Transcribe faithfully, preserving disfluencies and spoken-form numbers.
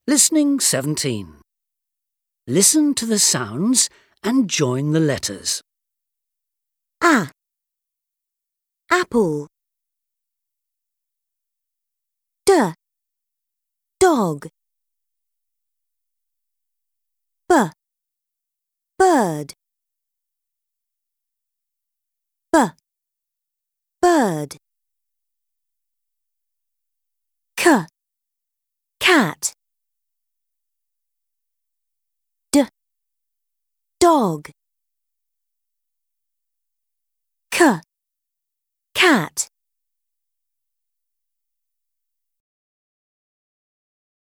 Listening seventeen. Listen to the sounds and join the letters. A. Apple. D. Dog. B. Bird. B. Bird. C. Cat. D. Dog. C. Cat.